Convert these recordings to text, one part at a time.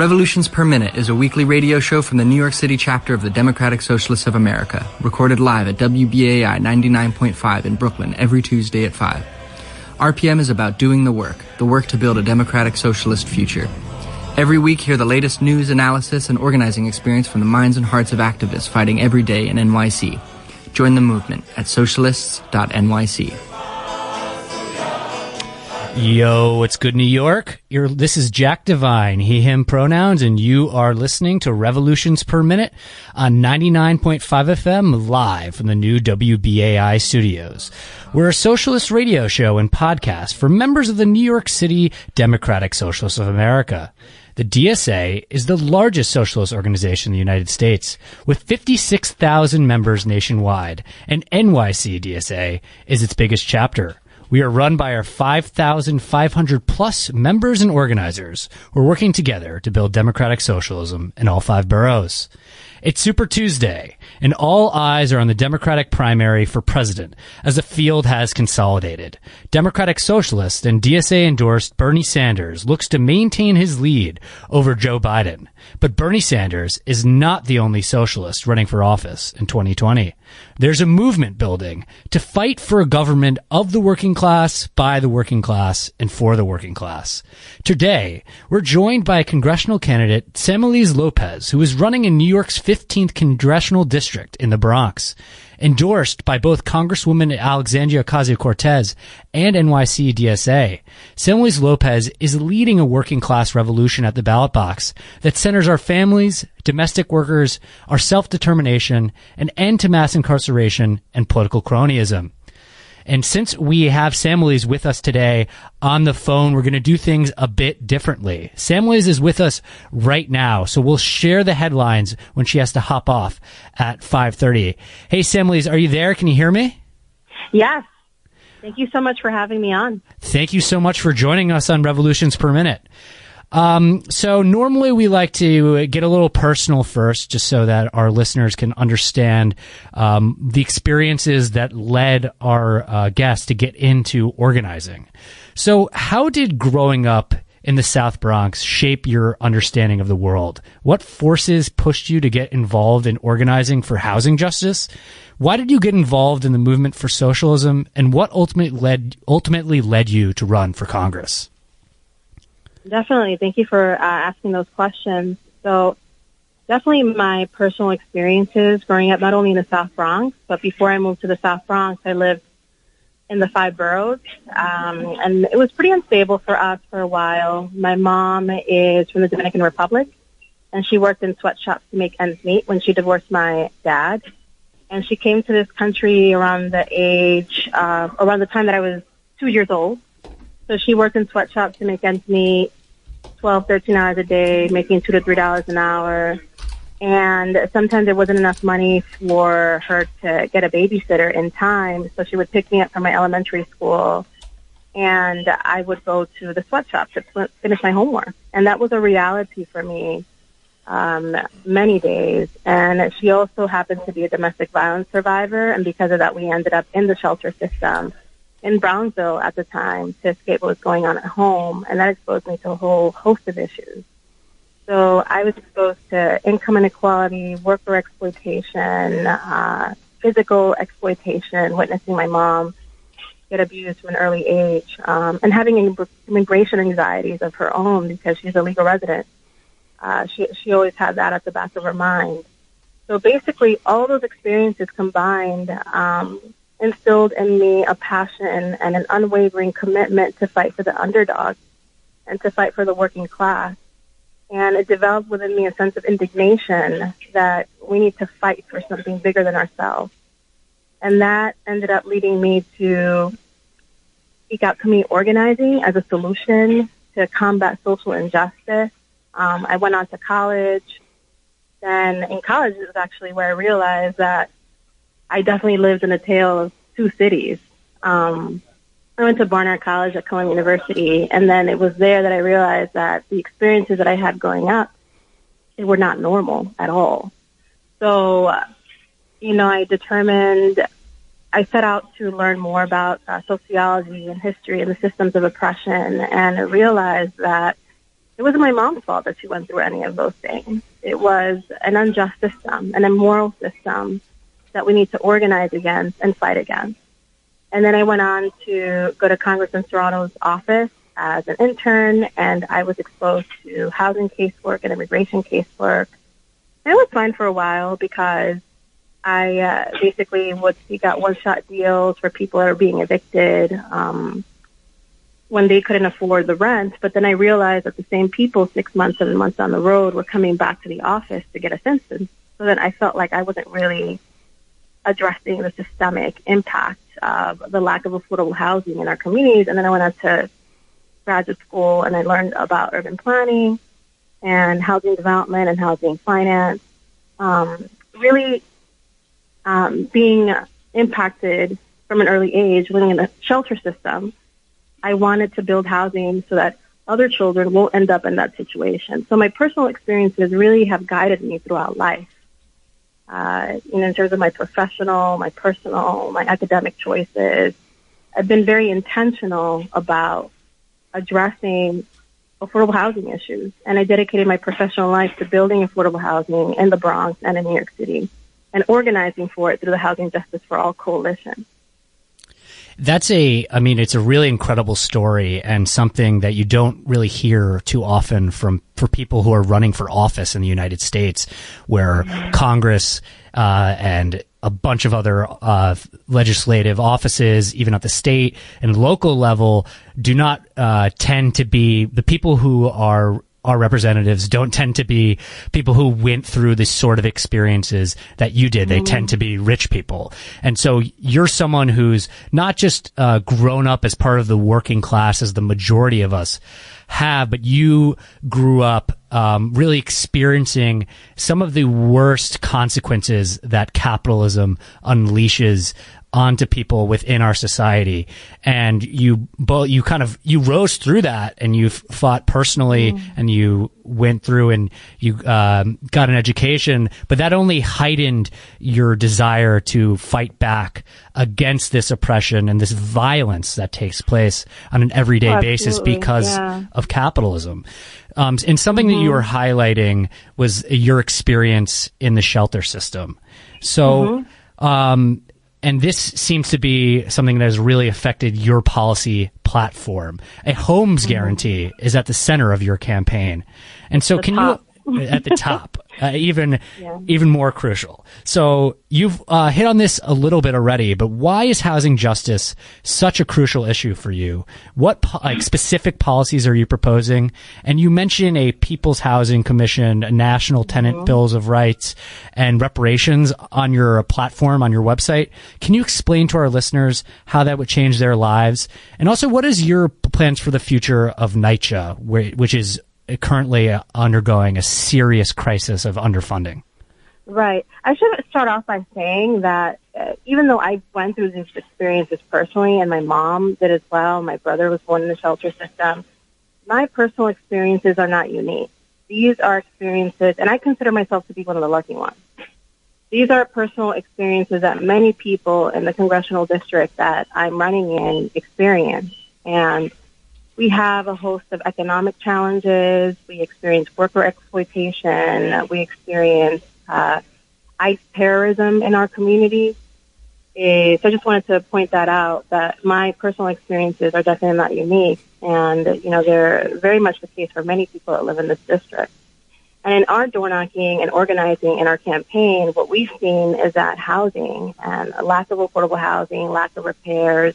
Revolutions Per Minute is a weekly radio show from the New York City chapter of the Democratic Socialists of America, recorded live at WBAI 99.5 in Brooklyn every Tuesday at 5. RPM is about doing the work to build a democratic socialist future. Every week, hear the latest news, analysis, and organizing experience from the minds and hearts of activists fighting every day in NYC. Join the movement at socialists.nyc. Yo, what's good, New York? This is Jack Devine, he, him pronouns, and you are listening to Revolutions Per Minute on 99.5 FM live from the new WBAI studios. We're a socialist radio show and podcast for members of the New York City Democratic Socialists of America. The DSA is the largest socialist organization in the United States, with 56,000 members nationwide, and NYC DSA is its biggest chapter. We are run by our 5,500 plus members and organizers who are working together to build democratic socialism in all 5 boroughs. It's Super Tuesday, and all eyes are on the Democratic primary for president as the field has consolidated. Democratic Socialist and DSA-endorsed Bernie Sanders looks to maintain his lead over Joe Biden. But Bernie Sanders is not the only socialist running for office in 2020. There's a movement building to fight for a government of the working class, by the working class, and for the working class. Today, we're joined by congressional candidate Semmelise Lopez, who is running in New York's 15th congressional district in the Bronx. Endorsed by both Congresswoman Alexandria Ocasio-Cortez and NYC DSA, Semmelise Lopez is leading a working class revolution at the ballot box that centers our families, domestic workers, our self-determination, an end to mass incarceration and political cronyism. And since we have Semmelise with us today on the phone, we're going to do things a bit differently. Semmelise is with us right now, so we'll share the headlines when she has to hop off at 5:30. Hey, Semmelise, are you there? Can you hear me? Yes. Thank you so much for having me on. Thank you so much for joining us on Revolutions Per Minute. So normally we like to get a little personal first, just so that our listeners can understand the experiences that led our guests to get into organizing. So how did growing up in the South Bronx shape your understanding of the world? What forces pushed you to get involved in organizing for housing justice? Why did you get involved in the movement for socialism? And what ultimately led you to run for Congress? Definitely. Thank you for asking those questions. So definitely my personal experiences growing up, not only in the South Bronx, but before I moved to the South Bronx, I lived in the 5 boroughs. And it was pretty unstable for us for a while. My mom is from the Dominican Republic, and she worked in sweatshops to make ends meet when she divorced my dad. And she came to this country around the time that I was 2 years old. So she worked in sweatshops to make ends meet, 12, 13 hours a day, making $2 to $3 an hour. And sometimes there wasn't enough money for her to get a babysitter in time. So she would pick me up from my elementary school, and I would go to the sweatshop to finish my homework. And that was a reality for me many days. And she also happened to be a domestic violence survivor. And because of that, we ended up in the shelter system in Brownsville at the time to escape what was going on at home, and that exposed me to a whole host of issues. So I was exposed to income inequality, worker exploitation, physical exploitation, witnessing my mom get abused from an early age, and having immigration anxieties of her own because she's a legal resident. She always had that at the back of her mind. So basically, all those experiences combined instilled in me a passion and an unwavering commitment to fight for the underdog and to fight for the working class. And it developed within me a sense of indignation that we need to fight for something bigger than ourselves. And that ended up leading me to seek out community organizing as a solution to combat social injustice. I went on to college. Then in college is actually where I realized that I definitely lived in a tale of 2 cities. I went to Barnard College at Columbia University, and then it was there that I realized that the experiences that I had growing up, they were not normal at all. So, I set out to learn more about sociology and history and the systems of oppression, and I realized that it wasn't my mom's fault that she went through any of those things. It was an unjust system, an immoral system that we need to organize against and fight against. And then I went on to go to Congressman Serrano's office as an intern, and I was exposed to housing casework and immigration casework. And it was fine for a while because I basically would seek out one-shot deals for people that are being evicted when they couldn't afford the rent. But then I realized that the same people 6 months, 7 months down the road were coming back to the office to get assistance. So then I felt like I wasn't really addressing the systemic impact of the lack of affordable housing in our communities. And then I went on to graduate school and I learned about urban planning and housing development and housing finance. Really being impacted from an early age, living in a shelter system, I wanted to build housing so that other children won't end up in that situation. So my personal experiences really have guided me throughout life. In terms of my professional, my personal, my academic choices, I've been very intentional about addressing affordable housing issues. And I dedicated my professional life to building affordable housing in the Bronx and in New York City and organizing for it through the Housing Justice for All Coalition. It's a really incredible story and something that you don't really hear too often for people who are running for office in the United States, where Congress and a bunch of other legislative offices, even at the state and local level, do not tend to be the people who are our representatives don't tend to be people who went through the sort of experiences that you did. They tend to be rich people. And so you're someone who's not just grown up as part of the working class as the majority of us have, but you grew up really experiencing some of the worst consequences that capitalism unleashes onto people within our society. And you rose through that, and you fought personally, and you went through and you got an education, but that only heightened your desire to fight back against this oppression and this violence that takes place on an everyday basis because of capitalism. And something that you were highlighting was your experience in the shelter system. So, and this seems to be something that has really affected your policy platform. A homes guarantee is at the center of your campaign. And so you, at the top, even more crucial. So you've hit on this a little bit already, but why is housing justice such a crucial issue for you? What specific policies are you proposing? And you mentioned a People's Housing Commission, a national tenant bills of rights, and reparations on your platform, on your website. Can you explain to our listeners how that would change their lives? And also, what is your plans for the future of NYCHA, which is currently undergoing a serious crisis of underfunding? Right. I should start off by saying that even though I went through these experiences personally, and my mom did as well, my brother was born in the shelter system, my personal experiences are not unique. These are experiences, and I consider myself to be one of the lucky ones. These are personal experiences that many people in the congressional district that I'm running in experience. And we have a host of economic challenges. We experience worker exploitation. We experience ICE terrorism in our community. So I just wanted to point that out, that my personal experiences are definitely not unique. And, they're very much the case for many people that live in this district. And in our door knocking and organizing in our campaign, what we've seen is that housing and a lack of affordable housing, lack of repairs,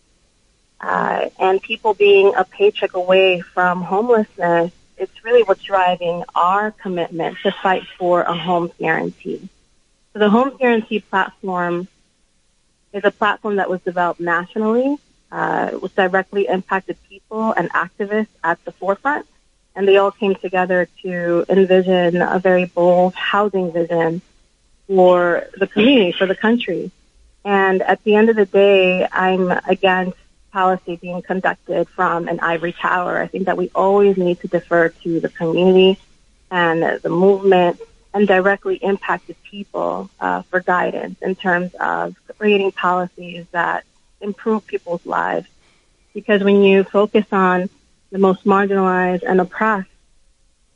and people being a paycheck away from homelessness, it's really what's driving our commitment to fight for a homes guarantee. So the Homes Guarantee platform is a platform that was developed nationally, which directly impacted people and activists at the forefront. And they all came together to envision a very bold housing vision for the community, for the country. And at the end of the day, I'm against policy being conducted from an ivory tower. I think that we always need to defer to the community and the movement and directly impacted people for guidance in terms of creating policies that improve people's lives. Because when you focus on the most marginalized and oppressed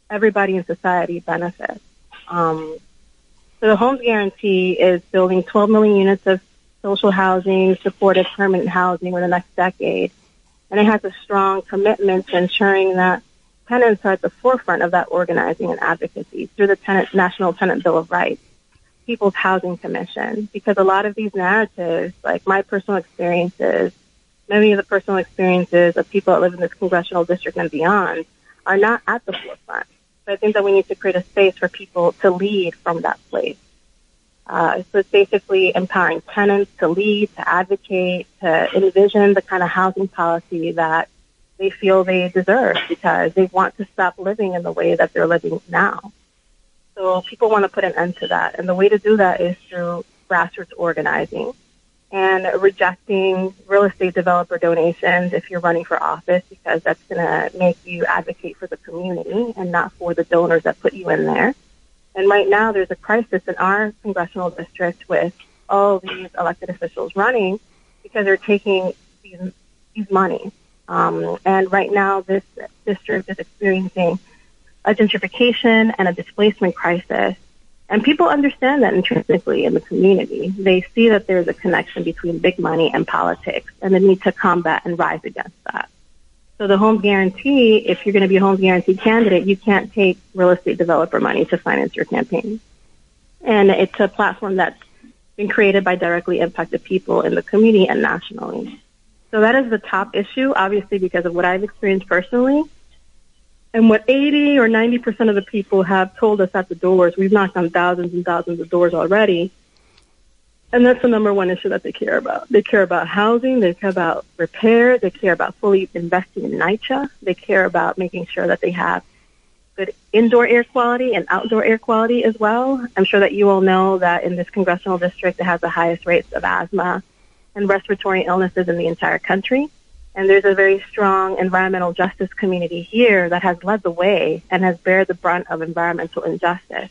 everybody in society benefits. So the Homes Guarantee is building 12 million units of social housing, supportive permanent housing over the next decade. And it has a strong commitment to ensuring that tenants are at the forefront of that organizing and advocacy through the National Tenant Bill of Rights, People's Housing Commission, because a lot of these narratives, like my personal experiences, many of the personal experiences of people that live in this congressional district and beyond, are not at the forefront. So I think that we need to create a space for people to lead from that place. So it's basically empowering tenants to lead, to advocate, to envision the kind of housing policy that they feel they deserve because they want to stop living in the way that they're living now. So people want to put an end to that. And the way to do that is through grassroots organizing and rejecting real estate developer donations if you're running for office, because that's going to make you advocate for the community and not for the donors that put you in there. And right now there's a crisis in our congressional district with all these elected officials running because they're taking these monies. And right now this district is experiencing a gentrification and a displacement crisis. And people understand that intrinsically in the community. They see that there's a connection between big money and politics and the need to combat and rise against that. So the Homes Guarantee, if you're going to be a Homes Guarantee candidate, you can't take real estate developer money to finance your campaign. And it's a platform that's been created by directly impacted people in the community and nationally. So that is the top issue, obviously, because of what I've experienced personally. And what 80 or 90% of the people have told us at the doors, we've knocked on thousands and thousands of doors already. And that's the number one issue that they care about. They care about housing. They care about repair. They care about fully investing in NYCHA. They care about making sure that they have good indoor air quality and outdoor air quality as well. I'm sure that you all know that in this congressional district, it has the highest rates of asthma and respiratory illnesses in the entire country. And there's a very strong environmental justice community here that has led the way and has bared the brunt of environmental injustice.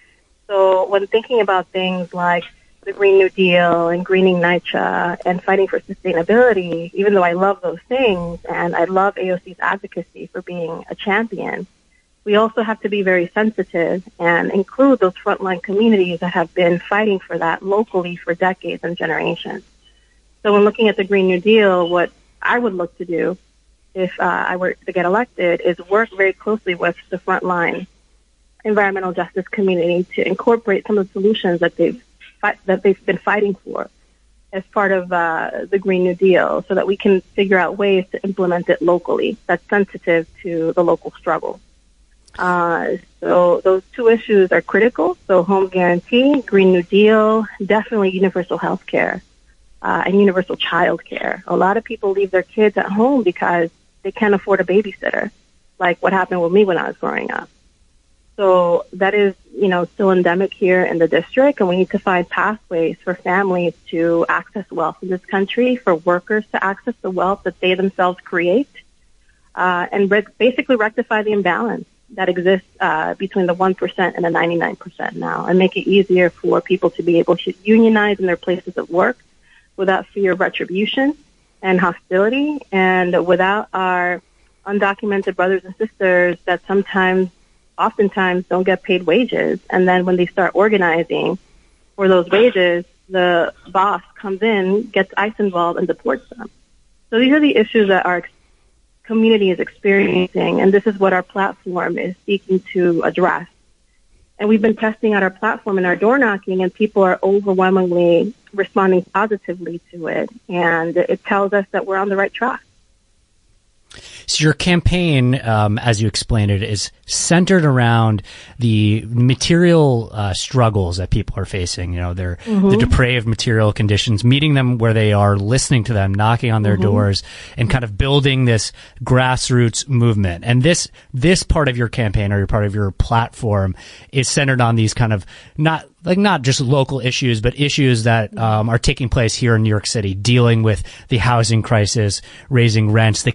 So when thinking about things like the Green New Deal and greening NYCHA and fighting for sustainability, even though I love those things and I love AOC's advocacy for being a champion, we also have to be very sensitive and include those frontline communities that have been fighting for that locally for decades and generations. So when looking at the Green New Deal, what I would look to do if I were to get elected is work very closely with the frontline environmental justice community to incorporate some of the solutions that they've been fighting for as part of the Green New Deal so that we can figure out ways to implement it locally that's sensitive to the local struggle. So those two issues are critical. So Home Guarantee, Green New Deal, definitely universal health care. And universal child care. A lot of people leave their kids at home because they can't afford a babysitter, like what happened with me when I was growing up. So that is, still endemic here in the district, and we need to find pathways for families to access wealth in this country, for workers to access the wealth that they themselves create, and basically rectify the imbalance that exists between the 1% and the 99% now, and make it easier for people to be able to unionize in their places of work without fear of retribution and hostility, and without our undocumented brothers and sisters that oftentimes don't get paid wages. And then when they start organizing for those wages, the boss comes in, gets ICE involved, and deports them. So these are the issues that our community is experiencing, and this is what our platform is seeking to address. And we've been testing out our platform and our door knocking, and people are overwhelmingly responding positively to it. And it tells us that we're on the right track. So your campaign, as you explained it, is centered around the material struggles that people are facing. The depraved material conditions, meeting them where they are, listening to them, knocking on their doors, and kind of building this grassroots movement. And this part of your campaign, or part of your platform, is centered on these kind of not just local issues, but issues that are taking place here in New York City, dealing with the housing crisis, raising rents, the conditions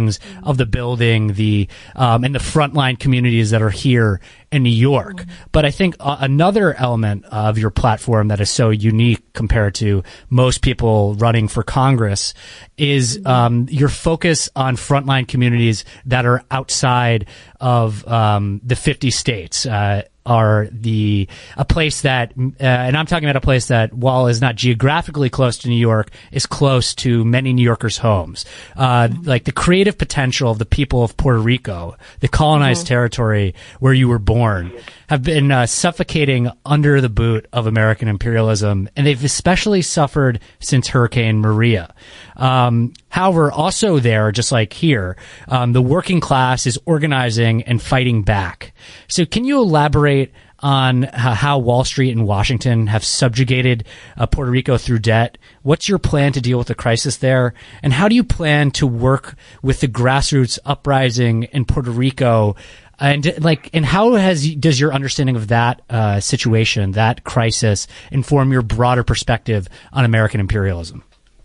sections of the building, and the frontline communities that are here in New York. But I think another element of your platform that is so unique compared to most people running for Congress is your focus on frontline communities that are outside of the 50 states. Are a place that, and I'm talking about a place that, while is not geographically close to New York, is close to many New Yorkers' homes. Like the creative potential of the people of Puerto Rico, the colonized territory where you were born, have been suffocating under the boot of American imperialism, and they've especially suffered since Hurricane Maria. However, also there, just like here, the working class is organizing and fighting back. So can you elaborate on how Wall Street and Washington have subjugated Puerto Rico through debt? What's your plan to deal with the crisis there? And how do you plan to work with the grassroots uprising in Puerto Rico? And how does your understanding of that situation, that crisis, inform your broader perspective on American imperialism?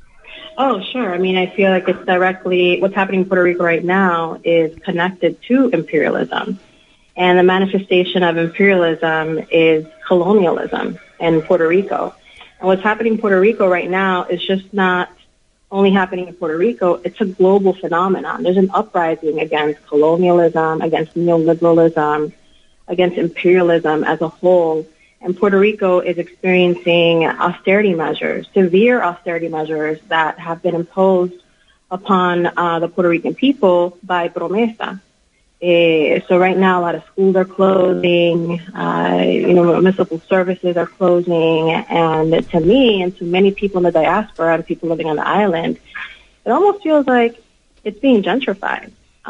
Oh, sure. I mean, I feel like it's directly what's happening in Puerto Rico right now is connected to imperialism. And the manifestation of imperialism is colonialism in Puerto Rico. And what's happening in Puerto Rico right now is just not only happening in Puerto Rico, it's a global phenomenon. There's an uprising against colonialism, against neoliberalism, against imperialism as a whole. And Puerto Rico is experiencing austerity measures, severe austerity measures that have been imposed upon the Puerto Rican people by Promesa. So right now, a lot of schools are closing, municipal services are closing, and to me and to many people in the diaspora and people living on the island, it almost feels like it's being gentrified.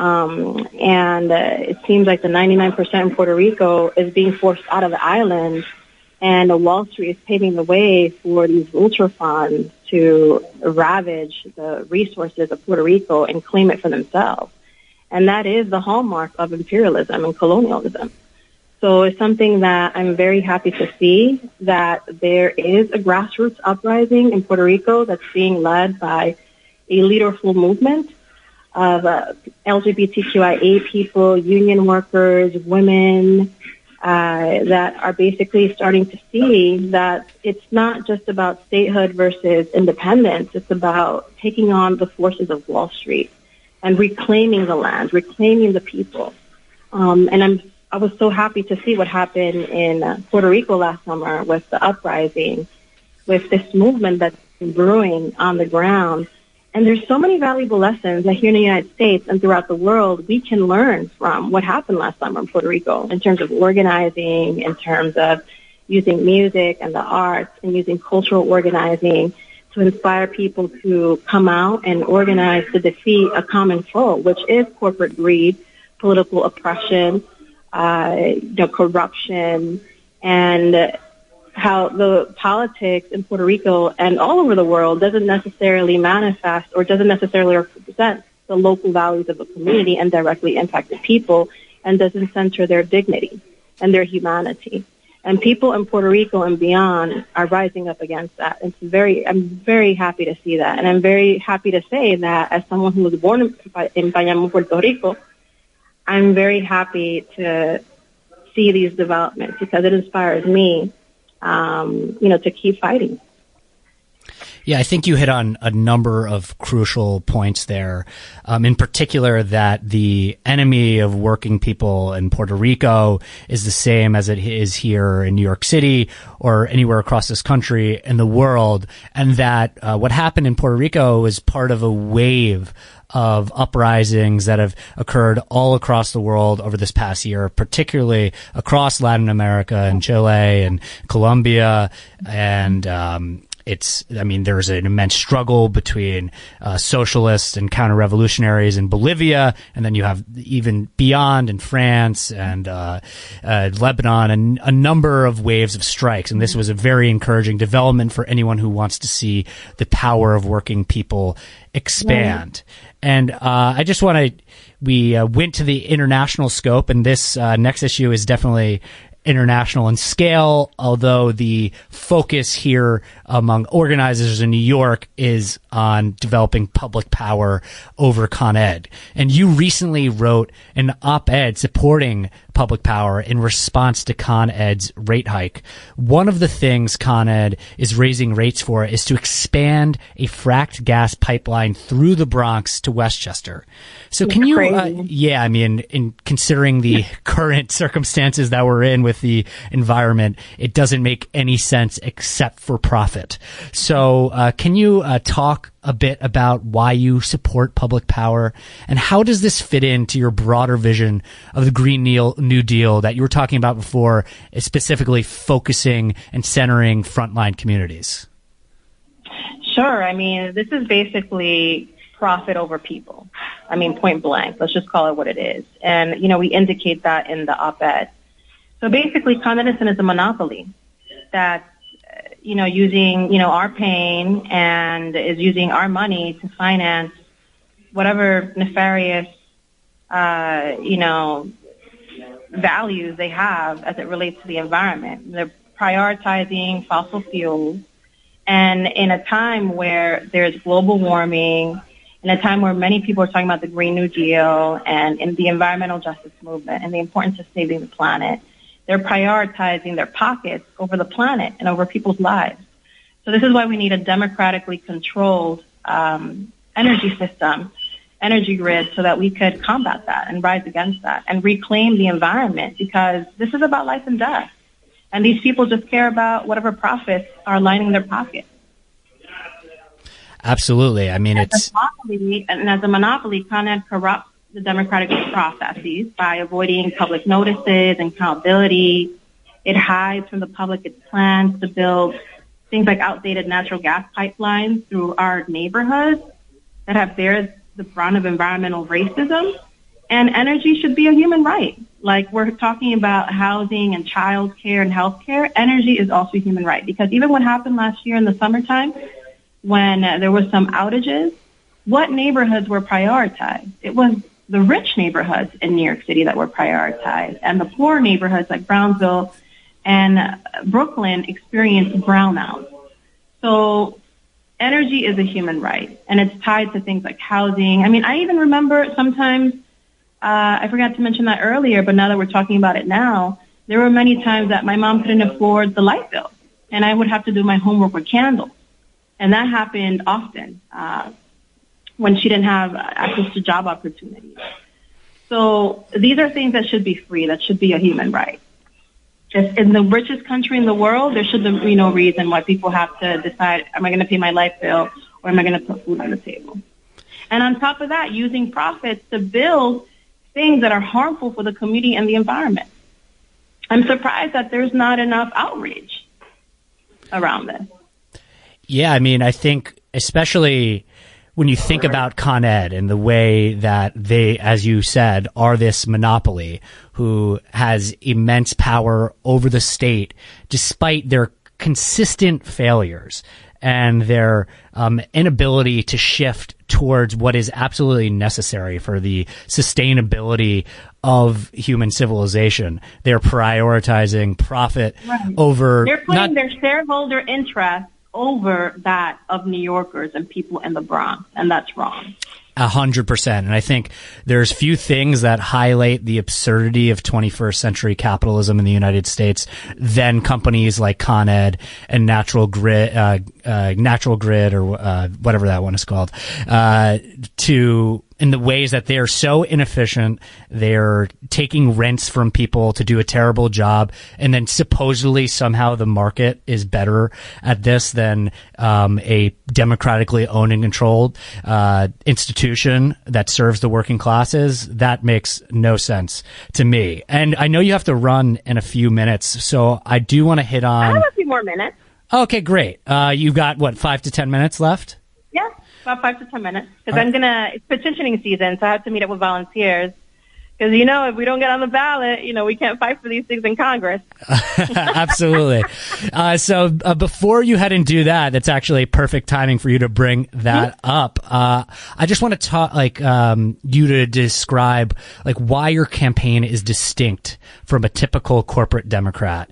And it seems like the 99% in Puerto Rico is being forced out of the island, and Wall Street is paving the way for these ultra funds to ravage the resources of Puerto Rico and claim it for themselves. And that is the hallmark of imperialism and colonialism. So it's something that I'm very happy to see, that there is a grassroots uprising in Puerto Rico that's being led by a leaderful movement of LGBTQIA people, union workers, women, that are basically starting to see that it's not just about statehood versus independence. It's about taking on the forces of Wall Street and reclaiming the land, reclaiming the people. And I was so happy to see what happened in Puerto Rico last summer with the uprising, with this movement that's been brewing on the ground. And there's so many valuable lessons that here in the United States and throughout the world we can learn from what happened last summer in Puerto Rico in terms of organizing, in terms of using music and the arts and using cultural organizing to inspire people to come out and organize to defeat a common foe, which is corporate greed, political oppression, corruption, and how the politics in Puerto Rico and all over the world doesn't necessarily manifest or doesn't necessarily represent the local values of the community and directly impact the people, and doesn't center their dignity and their humanity. And people in Puerto Rico and beyond are rising up against that. I'm very happy to see that. And I'm very happy to say that as someone who was born in Bayamón, Puerto Rico, I'm very happy to see these developments because it inspires me, to keep fighting. Yeah, I think you hit on a number of crucial points there. In particular, that the enemy of working people in Puerto Rico is the same as it is here in New York City or anywhere across this country and the world, and that what happened in Puerto Rico is part of a wave of uprisings that have occurred all across the world over this past year, particularly across Latin America and Chile and Colombia. And there's an immense struggle between socialists and counter-revolutionaries in Bolivia, and then you have even beyond in France and Lebanon, and a number of waves of strikes. And this was a very encouraging development for anyone who wants to see the power of working people expand. Yeah. And I just want to, we went to the international scope, and this next issue is definitely international in scale, although the focus here among organizers in New York is on developing public power over Con Ed. And you recently wrote an op-ed supporting public power in response to Con Ed's rate hike. One of the things Con Ed is raising rates for is to expand a fracked gas pipeline through the Bronx to Westchester. So can you, in considering the current circumstances that we're in with the environment, it doesn't make any sense except for profit. So can you talk a bit about why you support public power, and how does this fit into your broader vision of the Green New Deal that you were talking about before, specifically focusing and centering frontline communities? Sure. I mean, this is basically profit over people. I mean, point blank. Let's just call it what it is. And, we indicate that in the op-ed. So basically, Con Edison is a monopoly that's, using, our pain and is using our money to finance whatever nefarious, values they have as it relates to the environment. They're prioritizing fossil fuels. And in a time where there's global warming, in a time where many people are talking about the Green New Deal and in the environmental justice movement and the importance of saving the planet, they're prioritizing their pockets over the planet and over people's lives. So this is why we need a democratically controlled energy system, energy grid, so that we could combat that and rise against that and reclaim the environment, because this is about life and death. And these people just care about whatever profits are lining their pockets. Absolutely. I mean, as a monopoly, Con Ed corrupts the democratic processes by avoiding public notices and accountability. It hides from the public its plans to build things like outdated natural gas pipelines through our neighborhoods that have bear the brunt of environmental racism. And energy should be a human right. Like we're talking about housing and child care and health care, energy is also a human right. Because even what happened last year in the summertime, when there was some outages, what neighborhoods were prioritized? It was the rich neighborhoods in New York City that were prioritized, and the poor neighborhoods like Brownsville and Brooklyn experienced brownouts. So energy is a human right, and it's tied to things like housing. I mean, I even remember sometimes, I forgot to mention that earlier, but now that we're talking about it now, there were many times that my mom couldn't afford the light bill, and I would have to do my homework with candles. And that happened often when she didn't have access to job opportunities. So these are things that should be free, that should be a human right. Just in the richest country in the world, there should be no reason why people have to decide, am I going to pay my light bill or am I going to put food on the table? And on top of that, using profits to build things that are harmful for the community and the environment. I'm surprised that there's not enough outreach around this. Yeah, I mean, I think especially when you think about Con Ed and the way that they, as you said, are this monopoly who has immense power over the state despite their consistent failures and their inability to shift towards what is absolutely necessary for the sustainability of human civilization. They're prioritizing profit over... They're putting their shareholder interests over that of New Yorkers and people in the Bronx, and that's wrong. 100%. And I think there's few things that highlight the absurdity of 21st century capitalism in the United States than companies like Con Ed and Natural Grid or whatever that one is called, in the ways that they are so inefficient. They're taking rents from people to do a terrible job, and then supposedly somehow the market is better at this than a democratically owned and controlled institution that serves the working classes. That makes no sense to me. And I know you have to run in a few minutes, so I do want to hit on... I have a few more minutes. Okay, great. You've got, 5 to 10 minutes left? Yeah, about 5 to 10 minutes. Because it's petitioning season, so I have to meet up with volunteers. Because, if we don't get on the ballot, we can't fight for these things in Congress. Absolutely. So before you head and do that, that's actually perfect timing for you to bring that up. I just want to talk, you to describe, why your campaign is distinct from a typical corporate Democrat.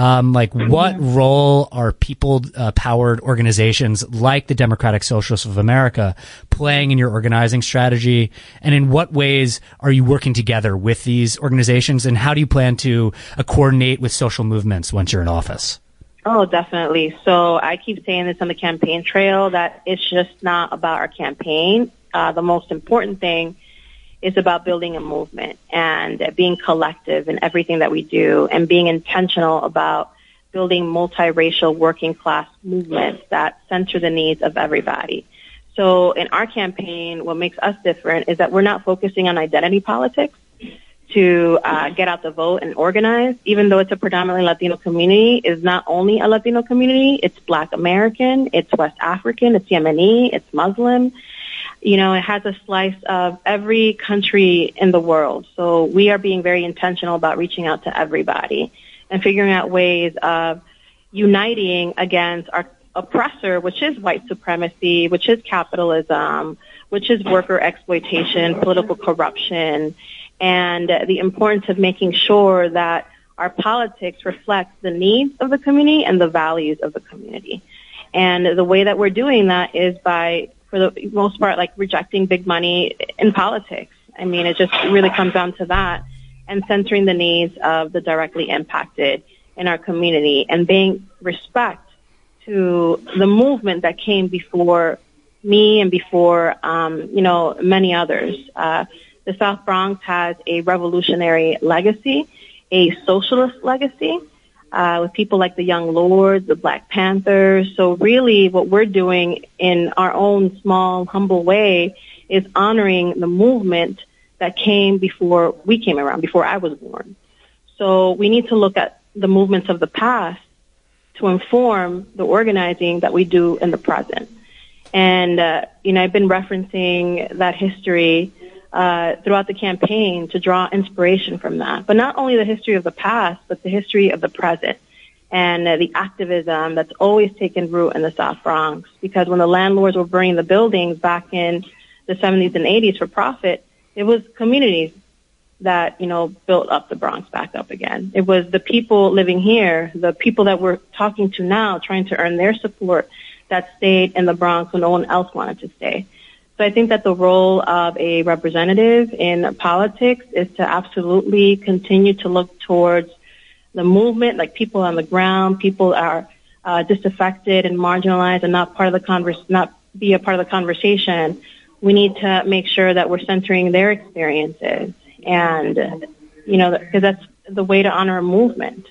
What role are people-powered organizations like the Democratic Socialists of America playing in your organizing strategy? And in what ways are you working together with these organizations, and how do you plan to coordinate with social movements once you're in office? Oh, definitely. So I keep saying this on the campaign trail, that it's just not about our campaign. The most important thing is about building a movement and being collective in everything that we do, and being intentional about building multiracial working class movements that center the needs of everybody. So in our campaign, what makes us different is that we're not focusing on identity politics to get out the vote and organize, even though it's a predominantly Latino community. Is not only a Latino community, it's Black American, it's West African, it's Yemeni, it's Muslim. It has a slice of every country in the world. So we are being very intentional about reaching out to everybody and figuring out ways of uniting against our oppressor, which is white supremacy, which is capitalism, which is worker exploitation, political corruption, and the importance of making sure that our politics reflects the needs of the community and the values of the community. And the way that we're doing that is by, for the most part, rejecting big money in politics. I mean, it just really comes down to that, and centering the needs of the directly impacted in our community, and paying respect to the movement that came before me and before, many others. The South Bronx has a revolutionary legacy, a socialist legacy, with people like the Young Lords, the Black Panthers. So really what we're doing in our own small, humble way is honoring the movement that came before we came around, before I was born. So we need to look at the movements of the past to inform the organizing that we do in the present. And, I've been referencing that history throughout the campaign to draw inspiration from that. But not only the history of the past, but the history of the present, and the activism that's always taken root in the South Bronx. Because when the landlords were burning the buildings back in the 70s and 80s for profit, it was communities that, built up the Bronx back up again. It was the people living here, the people that we're talking to now, trying to earn their support, that stayed in the Bronx when no one else wanted to stay. So I think that the role of a representative in politics is to absolutely continue to look towards the movement, like people on the ground. People are disaffected and marginalized and not be a part of the conversation. We need to make sure that we're centering their experiences, and because that's the way to honor a movement.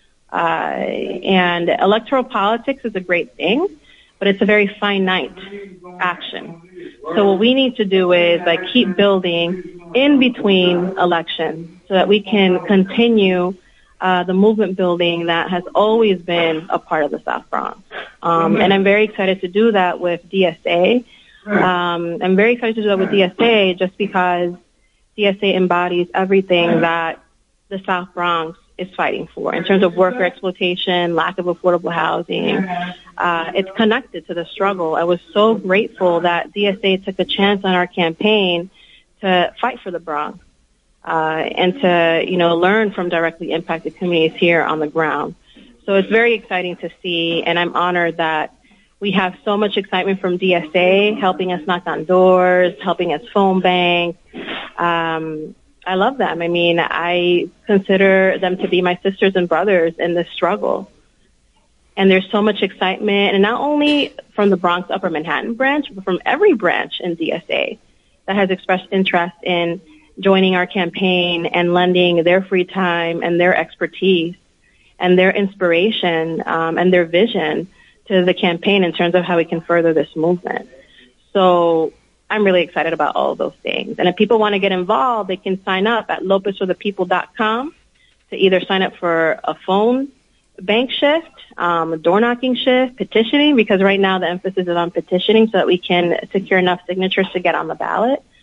And electoral politics is a great thing, but it's a very finite action. So what we need to do is keep building in between elections so that we can continue the movement building that has always been a part of the South Bronx. And I'm very excited to do that with DSA. I'm very excited to do that with DSA just because DSA embodies everything that the South Bronx is fighting for in terms of worker exploitation, lack of affordable housing. It's connected to the struggle. I was so grateful that DSA took a chance on our campaign to fight for the Bronx and to, learn from directly impacted communities here on the ground. So it's very exciting to see, and I'm honored that we have so much excitement from DSA, helping us knock on doors, helping us phone bank. I love them. I mean, I consider them to be my sisters and brothers in this struggle. And there's so much excitement, and not only from the Bronx Upper Manhattan branch, but from every branch in DSA that has expressed interest in joining our campaign and lending their free time and their expertise and their inspiration and their vision to the campaign in terms of how we can further this movement. So I'm really excited about all of those things. And if people want to get involved, they can sign up at lopezforthepeople.com to either sign up for a phone bank shift, a door knocking shift, petitioning, because right now the emphasis is on petitioning so that we can secure enough signatures to get on the ballot.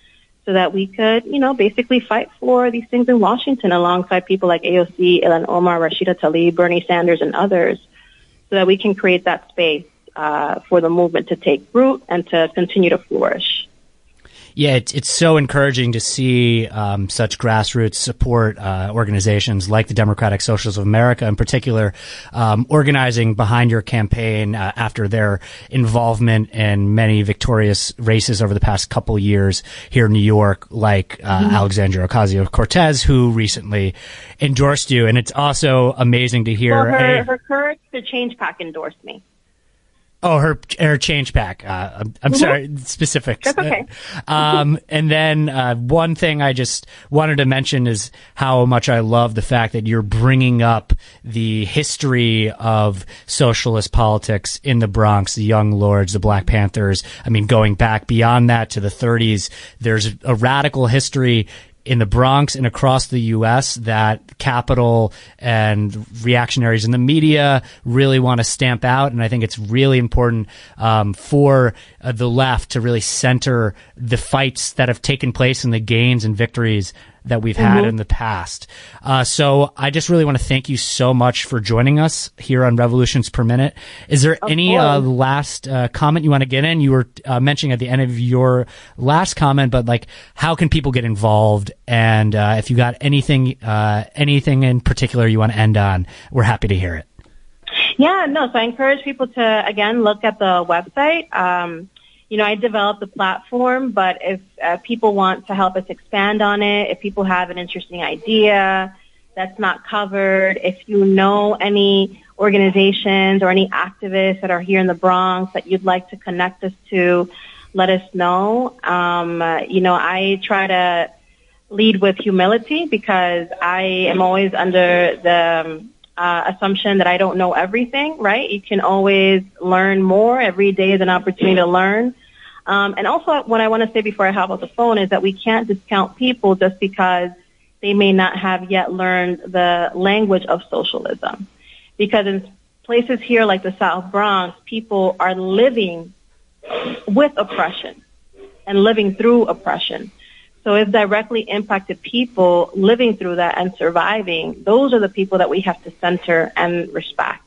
so that we could, basically fight for these things in Washington alongside people like AOC, Ilhan Omar, Rashida Tlaib, Bernie Sanders, and others, so that we can create that space for the movement to take root and to continue to flourish. Yeah, it's so encouraging to see such grassroots support organizations like the Democratic Socialists of America, in particular, organizing behind your campaign after their involvement in many victorious races over the past couple years here in New York, like Alexandria Ocasio-Cortez, who recently endorsed you. And it's also amazing to hear. Well, her Courage to Change PAC endorsed me. Oh, her change pack. I'm sorry, specifics. That's okay. And then one thing I just wanted to mention is how much I love the fact that you're bringing up the history of socialist politics in the Bronx, the Young Lords, the Black Panthers. I mean, going back beyond that to the 30s, there's a radical history in the Bronx and across the U.S. that Capital and reactionaries in the media really want to stamp out. And I think it's really important for the left to really center the fights that have taken place and the gains and victories that we've had in the past. So I just really want to thank you so much for joining us here on Revolutions Per Minute. Is there any last comment you want to get in? You were mentioning at the end of your last comment, but like, how can people get involved? And if you got anything in particular you want to end on, we're happy to hear it. Yeah, no. So I encourage people to, again, look at the website. I developed the platform, but if people want to help us expand on it, if people have an interesting idea that's not covered, if you know any organizations or any activists that are here in the Bronx that you'd like to connect us to, let us know. I try to lead with humility because I am always under the assumption that I don't know everything, right? You can always learn more. Every day is an opportunity to learn. And also what I want to say before I hop off the phone is that we can't discount people just because they may not have yet learned the language of socialism. Because in places here like the South Bronx, people are living with oppression and living through oppression. So it's directly impacted people living through that and surviving. Those are the people that we have to center and respect.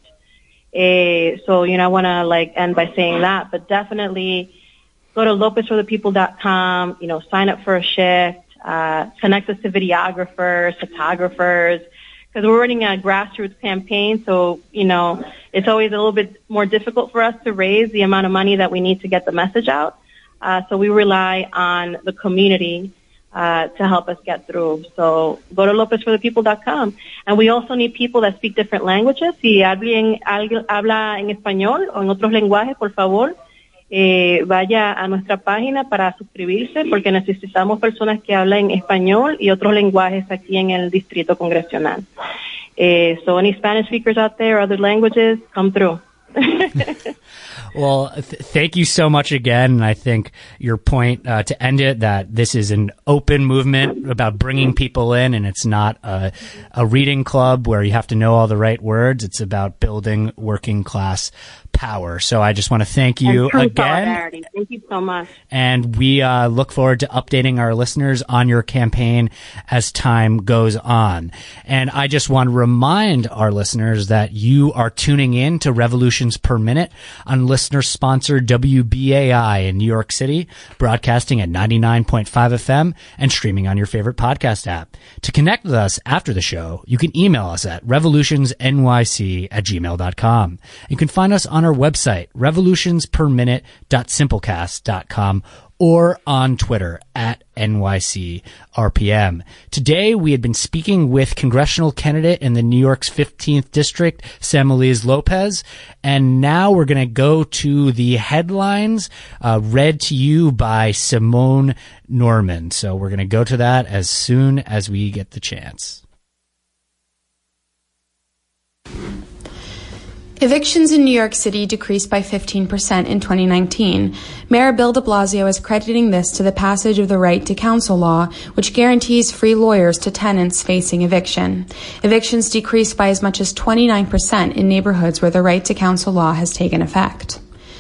I want to end by saying that, but definitely go to LopezForThePeople.com, sign up for a shift, connect us to videographers, photographers, because we're running a grassroots campaign. So, it's always a little bit more difficult for us to raise the amount of money that we need to get the message out. So we rely on the community to help us get through. So go to LopezForThePeople.com. And we also need people that speak different languages. Si alguien habla en español o en otros lenguajes, por favor, vaya a nuestra página para suscribirse, porque necesitamos personas que hablen español y otros lenguajes aquí en el Distrito Congresional. So any Spanish speakers out there, other languages, come through. Well, thank you so much again. And I think your point to end it, that this is an open movement about bringing people in, and it's not a reading club where you have to know all the right words. It's about building working class power. So I just want to thank you again. Solidarity. Thank you so much. And we look forward to updating our listeners on your campaign as time goes on. And I just want to remind our listeners that you are tuning in to Revolutions Per Minute on listener-sponsored WBAI in New York City, broadcasting at 99.5 FM and streaming on your favorite podcast app. To connect with us after the show, you can email us at revolutionsnyc@gmail.com. You can find us on our website, revolutionsperminute.simplecast.com, or on Twitter at NYCRPM. Today, we had been speaking with congressional candidate in the New York's 15th District, Semeliz Lopez, and now we're going to go to the headlines read to you by Simone Norman. So we're going to go to that as soon as we get the chance. Evictions in New York City decreased by 15% in 2019. Mayor Bill de Blasio is crediting this to the passage of the Right to Counsel law, which guarantees free lawyers to tenants facing eviction. Evictions decreased by as much as 29% in neighborhoods where the Right to Counsel law has taken effect.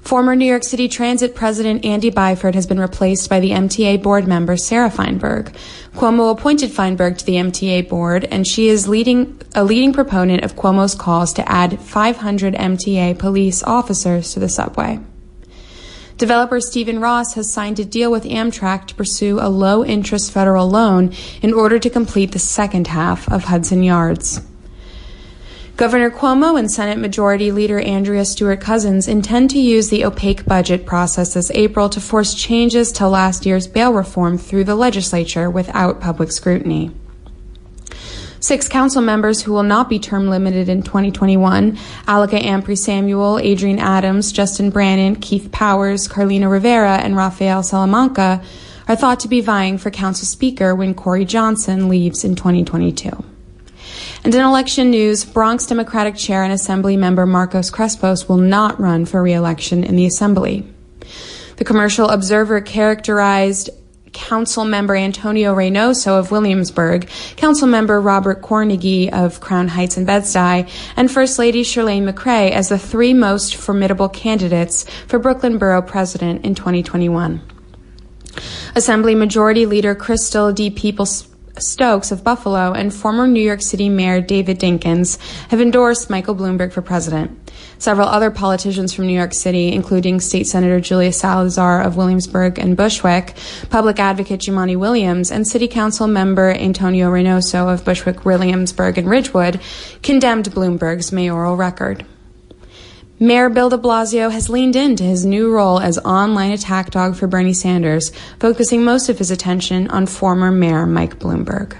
Former New York City Transit President Andy Byford has been replaced by the MTA board member Sarah Feinberg. Cuomo appointed Feinberg to the MTA board, and she is a leading proponent of Cuomo's calls to add 500 MTA police officers to the subway. Developer Stephen Ross has signed a deal with Amtrak to pursue a low-interest federal loan in order to complete the second half of Hudson Yards. Governor Cuomo and Senate Majority Leader Andrea Stewart Cousins intend to use the opaque budget process this April to force changes to last year's bail reform through the legislature without public scrutiny. 6 council members who will not be term limited in 2021, Alika Ampry-Samuel, Adrienne Adams, Justin Brannan, Keith Powers, Carlina Rivera, and Rafael Salamanca, are thought to be vying for council speaker when Corey Johnson leaves in 2022. And in election news, Bronx Democratic Chair and Assembly member Marcos Crespos will not run for re-election in the Assembly. The Commercial Observer characterized Council member Antonio Reynoso of Williamsburg, Council member Robert Cornegy of Crown Heights and Bed-Stuy, and First Lady Chirlane McCray as the 3 most formidable candidates for Brooklyn Borough President in 2021. Assembly Majority Leader Crystal D. Stokes of Buffalo and former New York City Mayor David Dinkins have endorsed Michael Bloomberg for president. Several other politicians from New York City, including State Senator Julia Salazar of Williamsburg and Bushwick, Public Advocate Jumaane Williams, and City Council member Antonio Reynoso of Bushwick, Williamsburg, and Ridgewood, condemned Bloomberg's mayoral record. Mayor Bill de Blasio has leaned into his new role as online attack dog for Bernie Sanders, focusing most of his attention on former Mayor Mike Bloomberg.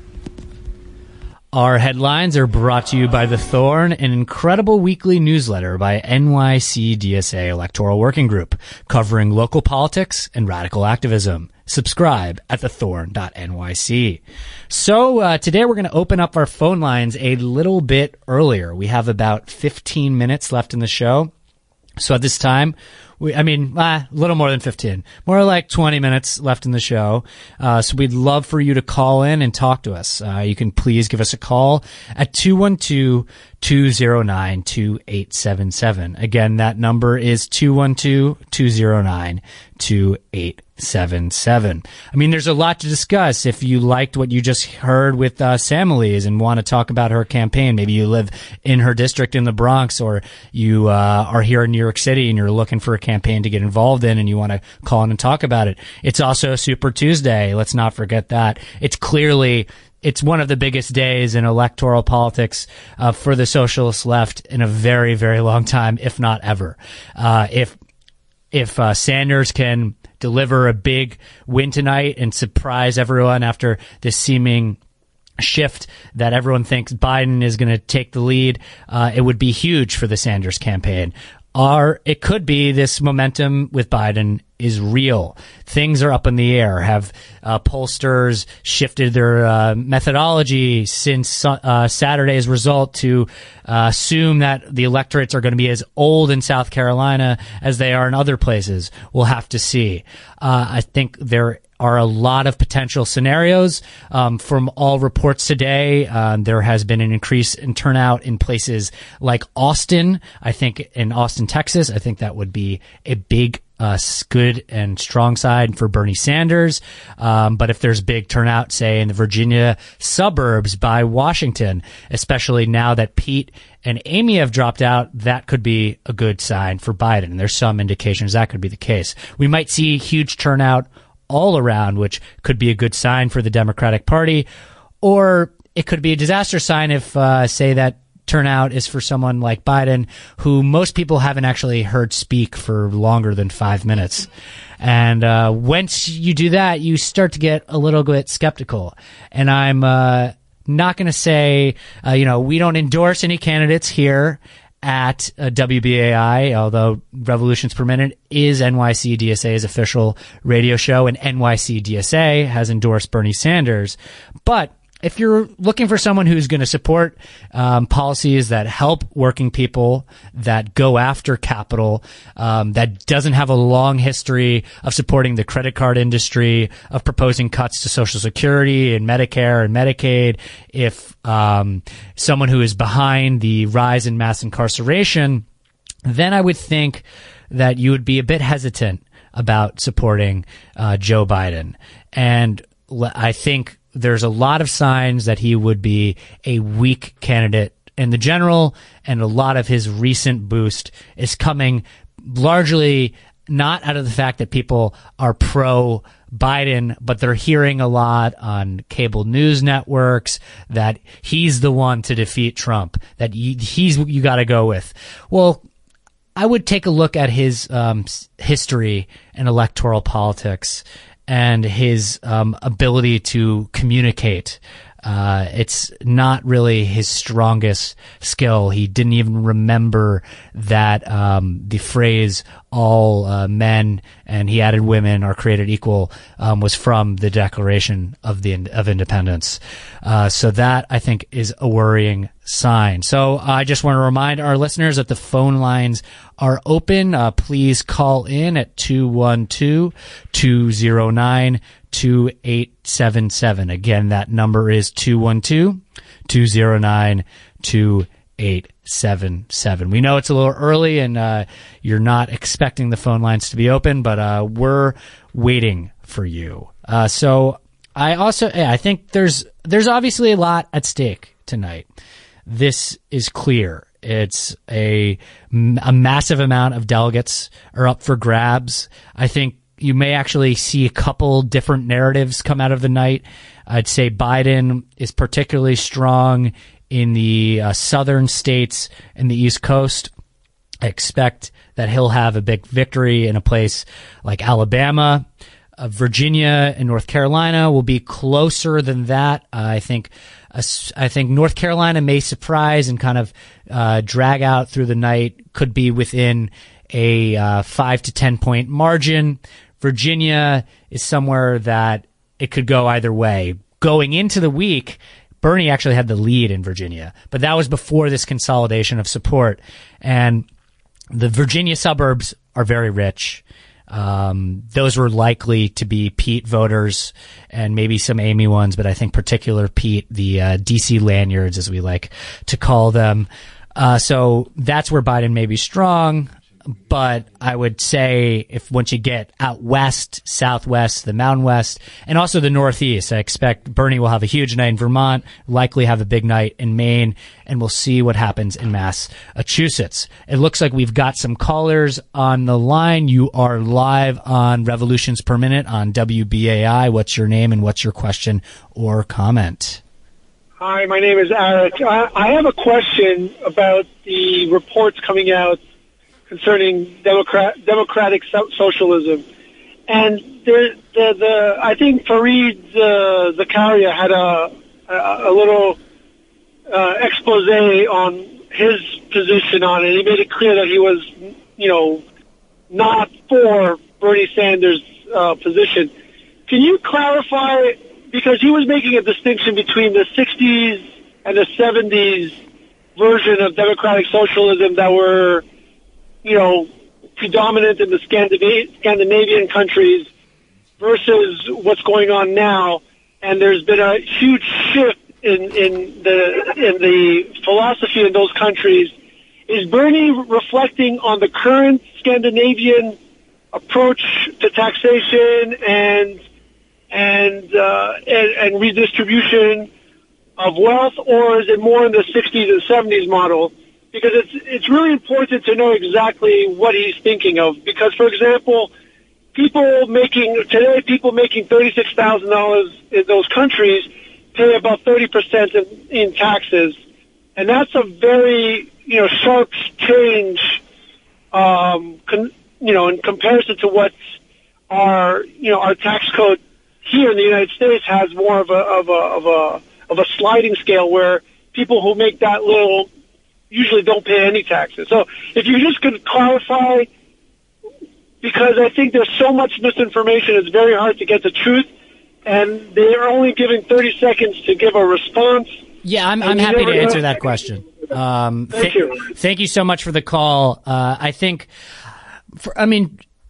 Our headlines are brought to you by The Thorn, an incredible weekly newsletter by NYC-DSA Electoral Working Group, covering local politics and radical activism. Subscribe at thethorn.nyc. So today we're going to open up our phone lines a little bit earlier. We have about 15 minutes left in the show. So at this time, a little more than 15, more like 20 minutes left in the show. So we'd love for you to call in and talk to us. You can please give us a call at 212-209-2877. Again, that number is 212-209-2877. There's a lot to discuss. If you liked what you just heard with Sam Elise and want to talk about her campaign, maybe you live in her district in the Bronx, or you are here in New York City and you're looking for a campaign to get involved in and you want to call in and talk about it. It's also Super Tuesday. Let's not forget that. It's one of the biggest days in electoral politics for the socialist left in a very, very long time, if not ever. If Sanders can deliver a big win tonight and surprise everyone after this seeming shift that everyone thinks Biden is going to take the lead, it would be huge for the Sanders campaign. Or it could be this momentum with Biden is real. Things are up in the air. Have pollsters shifted their methodology since Saturday's result to assume that the electorates are going to be as old in South Carolina as they are in other places? We'll have to see. I think there are a lot of potential scenarios. From all reports today, there has been an increase in turnout in places like Austin. I think in Austin, Texas, I think that would be a big good and strong side for Bernie Sanders. But if there's big turnout, say in the Virginia suburbs by Washington, especially now that Pete and Amy have dropped out, that could be a good sign for Biden. And there's some indications that could be the case. We might see huge turnout all around, which could be a good sign for the Democratic Party, or it could be a disaster sign if, say, that turnout is for someone like Biden, who most people haven't actually heard speak for longer than 5 minutes. And once you do that, you start to get a little bit skeptical. And I'm not going to say, we don't endorse any candidates here at WBAI, although Revolutions Per Minute is NYC-DSA's official radio show, and NYC-DSA has endorsed Bernie Sanders. But if you're looking for someone who's going to support policies that help working people, that go after capital, that doesn't have a long history of supporting the credit card industry, of proposing cuts to Social Security and Medicare and Medicaid, if someone who is behind the rise in mass incarceration, then I would think that you would be a bit hesitant about supporting Joe Biden. And I think there's a lot of signs that he would be a weak candidate in the general, and a lot of his recent boost is coming largely not out of the fact that people are pro Biden, but they're hearing a lot on cable news networks that he's the one to defeat Trump, that he's what you got to go with. Well, I would take a look at his history in electoral politics and his ability to communicate. It's not really his strongest skill. He didn't even remember that the phrase all men, and he added women, are created equal, was from the Declaration of Independence. So that, I think, is a worrying sign. So I just want to remind our listeners that the phone lines are open. Please call in at 212-209-2877. Again, that number is 212-209-2877. We know it's a little early and you're not expecting the phone lines to be open, but we're waiting for you. So I think there's obviously a lot at stake tonight. This is clear. It's a massive amount of delegates are up for grabs. I think you may actually see a couple different narratives come out of the night. I'd say Biden is particularly strong in the southern states and the East Coast. I expect that he'll have a big victory in a place like Alabama. Virginia and North Carolina will be closer than that. I think North Carolina may surprise and kind of drag out through the night, could be within a 5 to 10 point margin. Virginia is somewhere that it could go either way. Going into the week, Bernie actually had the lead in Virginia, but that was before this consolidation of support. And the Virginia suburbs are very rich. Those were likely to be Pete voters and maybe some Amy ones, but I think particular Pete, the DC lanyards, as we like to call them. So that's where Biden may be strong. But I would say once you get out west, southwest, the Mountain West, and also the Northeast, I expect Bernie will have a huge night in Vermont, likely have a big night in Maine, and we'll see what happens in Massachusetts. It looks like we've got some callers on the line. You are live on Revolutions Per Minute on WBAI. What's your name and what's your question or comment? Hi, my name is Eric. I have a question about the reports coming out concerning democratic socialism, and I think Fareed Zakaria had a little expose on his position on it. He made it clear that he was, not for Bernie Sanders' position. Can you clarify, because he was making a distinction between the 60s and the 70s version of democratic socialism that were predominant in the Scandinavian countries versus what's going on now, and there's been a huge shift in the philosophy in those countries. Is Bernie reflecting on the current Scandinavian approach to taxation and redistribution of wealth, or is it more in the 60s and 70s model? Because it's really important to know exactly what he's thinking of. Because, for example, people making $36,000 in those countries pay about 30% in taxes, and that's a very sharp change. In comparison to what our tax code here in the United States has more of a sliding scale where people who make that little usually don't pay any taxes. So if you just could clarify, because I think there's so much misinformation, it's very hard to get the truth, and they're only giving 30 seconds to give a response. Yeah, I'm happy to answer that question. Thank you. Thank you so much for the call. I think,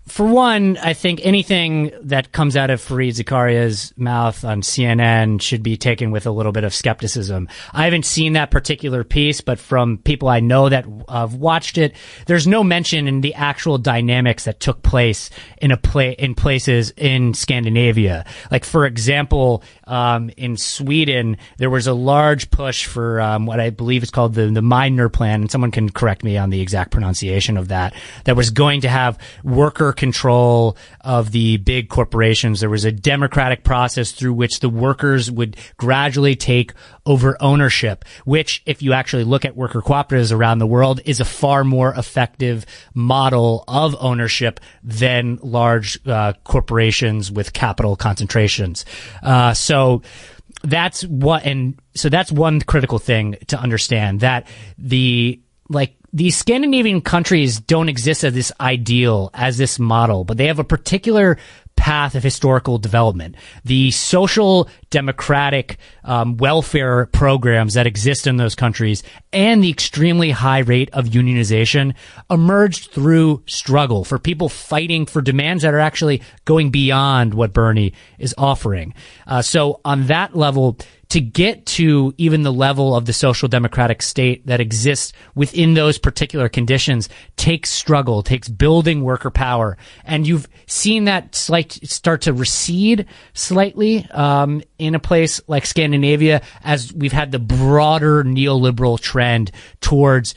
for one, I think anything that comes out of Fareed Zakaria's mouth on CNN should be taken with a little bit of skepticism. I haven't seen that particular piece, but from people I know that have watched it, there's no mention in the actual dynamics that took place in places in Scandinavia. Like, for example, in Sweden, there was a large push for what I believe is called the Meidner Plan, and someone can correct me on the exact pronunciation of that was going to have worker control of the big corporations. There was a democratic process through which the workers would gradually take over ownership, which, if you actually look at worker cooperatives around the world, is a far more effective model of ownership than large corporations with capital concentrations. So that's one critical thing to understand, that these Scandinavian countries don't exist as this ideal, as this model, but they have a particular path of historical development. The social democratic welfare programs that exist in those countries and the extremely high rate of unionization emerged through struggle, for people fighting for demands that are actually going beyond what Bernie is offering. So on that level, to get to even the level of the social democratic state that exists within those particular conditions takes struggle, takes building worker power. And you've seen that start to recede slightly in a place like Scandinavia, as we've had the broader neoliberal trend towards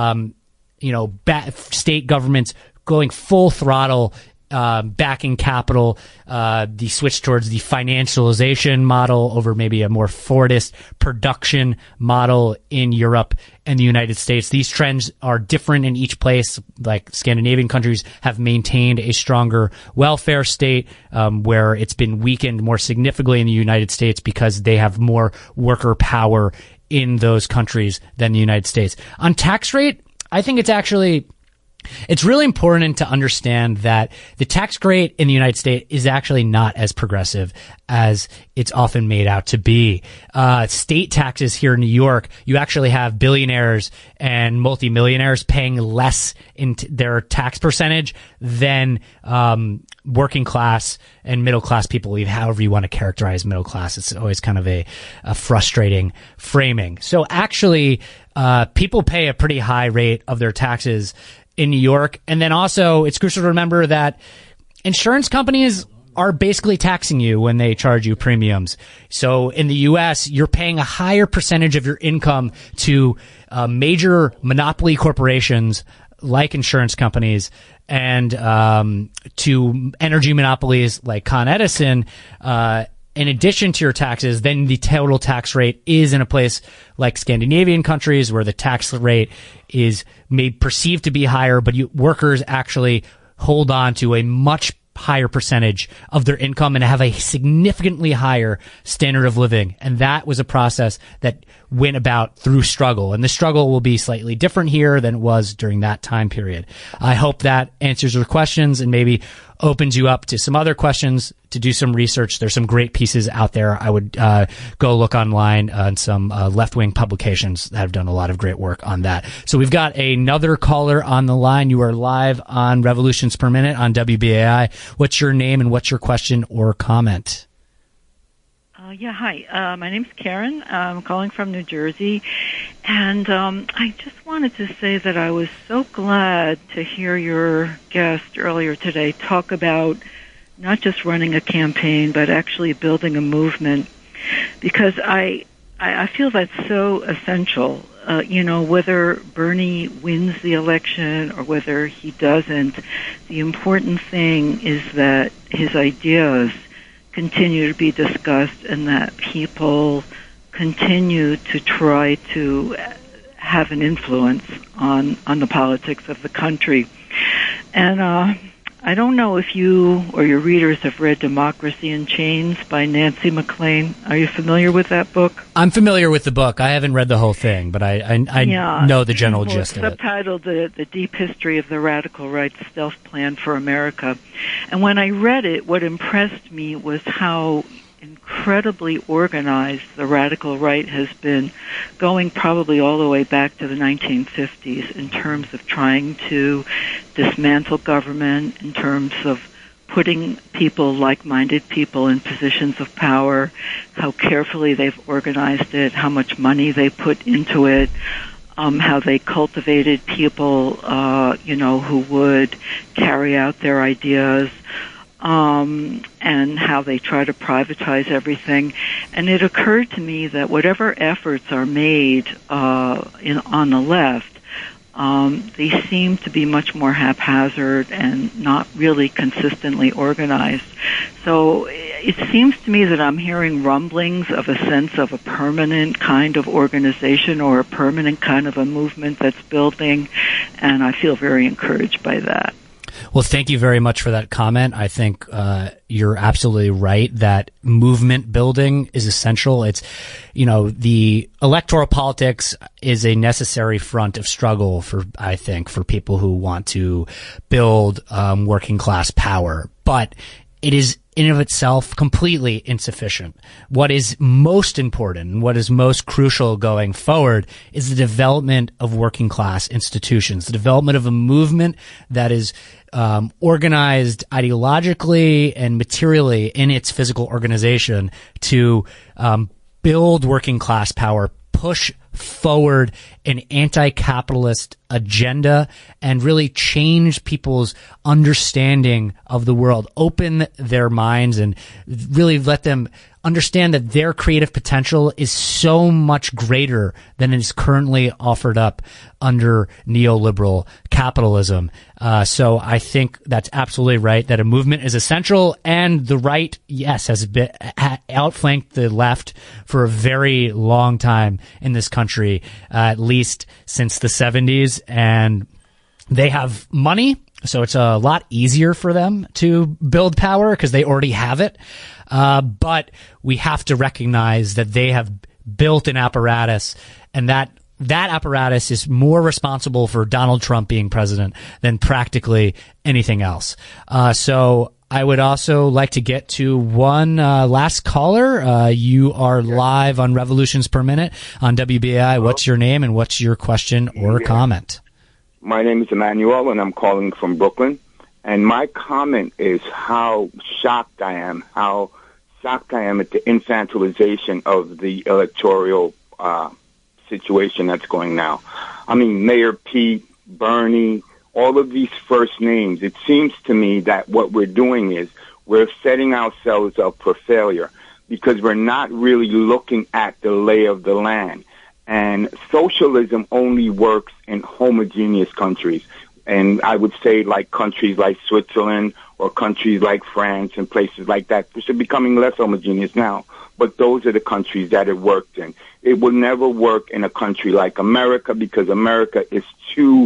state governments going full throttle, backing capital, the switch towards the financialization model over maybe a more Fordist production model in Europe and the United States. These trends are different in each place. Like, Scandinavian countries have maintained a stronger welfare state, where it's been weakened more significantly in the United States because they have more worker power in those countries than the United States. On tax rate, I think it's really important to understand that the tax rate in the United States is actually not as progressive as it's often made out to be. State taxes here in New York, you actually have billionaires and multimillionaires paying less in their tax percentage than working class and middle class people, however you want to characterize middle class. It's always kind of a frustrating framing. So actually, people pay a pretty high rate of their taxes in New York. And then also, it's crucial to remember that insurance companies are basically taxing you when they charge you premiums. So in the U.S., you're paying a higher percentage of your income to major monopoly corporations like insurance companies and to energy monopolies like Con Edison, in addition to your taxes. Then the total tax rate is in a place like Scandinavian countries where the tax rate is perceived to be higher, but workers actually hold on to a much higher percentage of their income and have a significantly higher standard of living. And that was a process that went about through struggle. And the struggle will be slightly different here than it was during that time period. I hope that answers your questions and maybe opens you up to some other questions, to do some research. There's some great pieces out there. I would go look online on some left-wing publications that have done a lot of great work on that. So we've got another caller on the line. You are live on Revolutions Per Minute on WBAI. What's your name and what's your question or comment? Hi. My name's Karen. I'm calling from New Jersey. And I just wanted to say that I was so glad to hear your guest earlier today talk about not just running a campaign, but actually building a movement. Because I feel that's so essential. Whether Bernie wins the election or whether he doesn't, the important thing is that his ideas continue to be discussed and that people continue to try to have an influence on the politics of the country. And I don't know if you or your readers have read Democracy in Chains by Nancy MacLean. Are you familiar with that book? I'm familiar with the book. I haven't read the whole thing, but I know the general gist of it. It's subtitled The Deep History of the Radical Right's Stealth Plan for America. And when I read it, what impressed me was how incredibly incredibly organized the radical right has been, going probably all the way back to the 1950s, in terms of trying to dismantle government, in terms of putting people, like-minded people, in positions of power, how carefully they've organized it, how much money they put into it, how they cultivated people, who would carry out their ideas, and how they try to privatize everything. And it occurred to me that whatever efforts are made on the left, they seem to be much more haphazard and not really consistently organized. So it seems to me that I'm hearing rumblings of a sense of a permanent kind of organization or a permanent kind of a movement that's building, and I feel very encouraged by that. Well, thank you very much for that comment. I think you're absolutely right that movement building is essential. It's, the electoral politics is a necessary front of struggle for people who want to build working class power. But it is in of itself completely insufficient. What is most important and what is most crucial going forward is the development of working class institutions, the development of a movement that is organized ideologically and materially in its physical organization to build working class power, push forward an anti-capitalist agenda, and really change people's understanding of the world, open their minds, and really let them understand that their creative potential is so much greater than is currently offered up under neoliberal capitalism. So I think that's absolutely right, that a movement is essential, and the right, yes, has outflanked the left for a very long time in this country, at least since the 70s, and they have money, so it's a lot easier for them to build power because they already have it. But we have to recognize that they have built an apparatus, and that apparatus is more responsible for Donald Trump being president than practically anything else. So I would also like to get to one last caller. You are live on Revolutions Per Minute on WBAI. Hello? What's your name and what's your question or comment? My name is Emmanuel, and I'm calling from Brooklyn. And my comment is how shocked I am at the infantilization of the electoral situation that's going now. I mean, Mayor Pete, Bernie, all of these first names, it seems to me that what we're doing is we're setting ourselves up for failure because we're not really looking at the lay of the land. And socialism only works in homogeneous countries. And I would say like countries like Switzerland or countries like France and places like that, which are becoming less homogeneous now. But those are the countries that it worked in. It will never work in a country like America because America is too,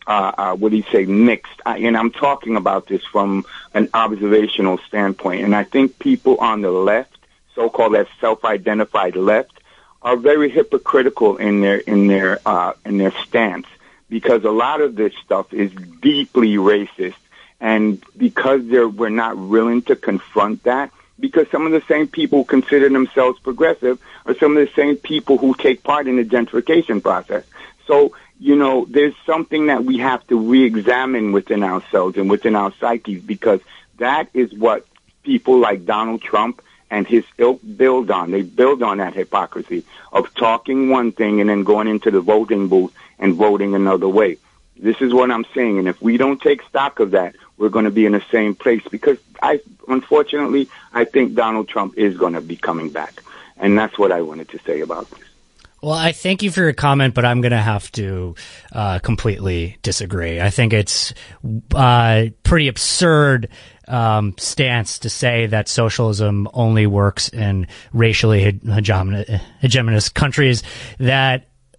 mixed. And I'm talking about this from an observational standpoint. And I think people on the left, so-called as self-identified left, are very hypocritical in their stance, because a lot of this stuff is deeply racist, and because we're not willing to confront that, because some of the same people who consider themselves progressive are some of the same people who take part in the gentrification process. So, there's something that we have to re-examine within ourselves and within our psyches, because that is what people like Donald Trump and his ilk build on. They build on that hypocrisy of talking one thing and then going into the voting booth and voting another way. This is what I'm saying. And if we don't take stock of that, we're going to be in the same place, because unfortunately, I think Donald Trump is going to be coming back. And that's what I wanted to say about this. Well, I thank you for your comment, but I'm going to have to completely disagree. I think it's pretty absurd stance to say that socialism only works in racially hegemonous countries, that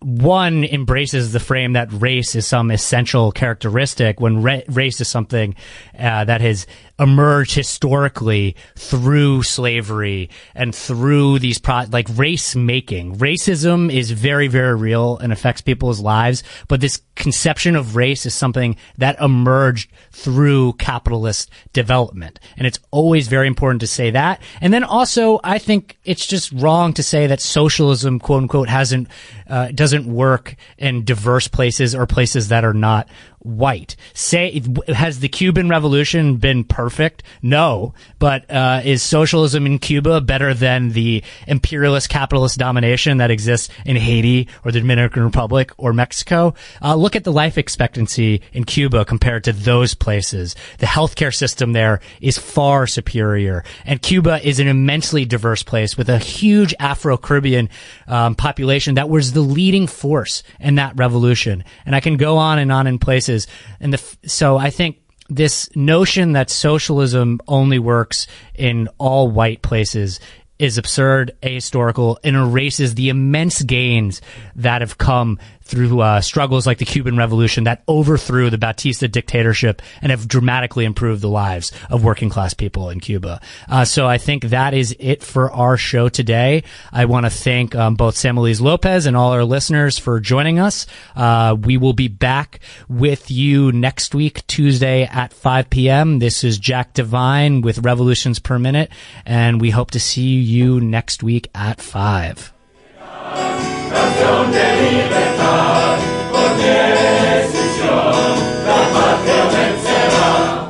one embraces the frame that race is some essential characteristic when race is something that has emerged historically through slavery and through these like race making. Racism is very, very real and affects people's lives, but this conception of race is something that emerged through capitalist development. And it's always very important to say that. And then also, I think it's just wrong to say that socialism, quote unquote, doesn't work in diverse places or places that are not white. Has the Cuban Revolution been perfect? No. But is socialism in Cuba better than the imperialist capitalist domination that exists in Haiti or the Dominican Republic or Mexico? Look at the life expectancy in Cuba compared to those places. The healthcare system there is far superior. And Cuba is an immensely diverse place with a huge Afro-Caribbean population that was the leading force in that revolution. And I can go on in places. And so I think this notion that socialism only works in all white places is absurd, ahistorical, and erases the immense gains that have come through struggles like the Cuban Revolution that overthrew the Batista dictatorship and have dramatically improved the lives of working class people in Cuba. So I think that is it for our show today. I want to thank both Samuelise Lopez and all our listeners for joining us. We will be back with you next week, Tuesday at 5 p.m. This is Jack Devine with Revolutions Per Minute, and we hope to see you next week at 5. Canción de libertad, con decisión, la patria vencerá.